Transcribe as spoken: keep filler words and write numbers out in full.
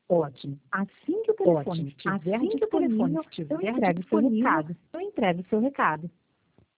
Ótimo. Assim que o telefone Ótimo. estiver Assim que o telefone disponível, estiver eu entrego seu disponível, recado. eu entrego seu recado.